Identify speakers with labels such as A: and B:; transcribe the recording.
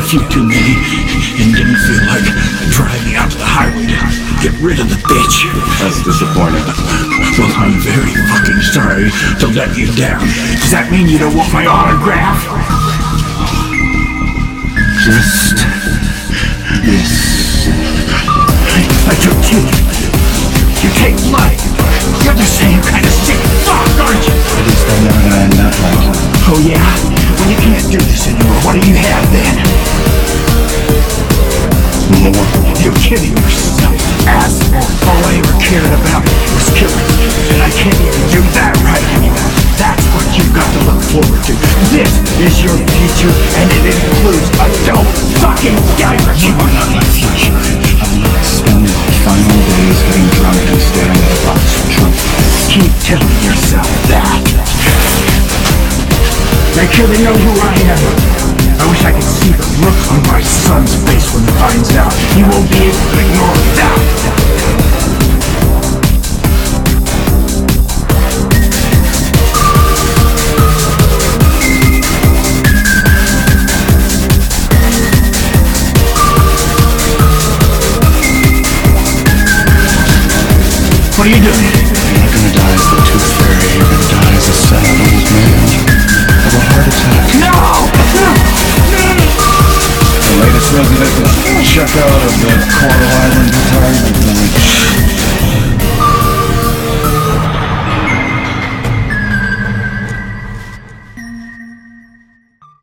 A: few too many and didn't feel like driving out to the highway to get rid of the bitch.
B: That's disappointing.
A: Well, I'm very fucking sorry to let you down. Does that mean you don't want my autograph?
B: Just this.
A: I took teeth. You take blood. You're the same kind of sick fuck, aren't you?
B: At least I'm never gonna end up like you.
A: Oh yeah? Well, you can't do this anymore. What do you have then?
B: More.
A: You're kidding yourself, asshole. All I ever cared about was killing. And I can't even do that right anymore. That's what you've got to look forward to. This is your future, and it includes adult fucking diapers.
B: You are not my future. I will not spend my final days getting drunk and staring at a box of truth.
A: Keep telling yourself that. Make sure they know who I am. I wish I could see the look on my son's face when he finds out. He won't be able to ignore that. What are you doing?
B: You're not gonna die as the Tooth Fairy. You're gonna die as a sad old man of a heart attack.
A: No!
B: The latest resident checkout of the Coral Island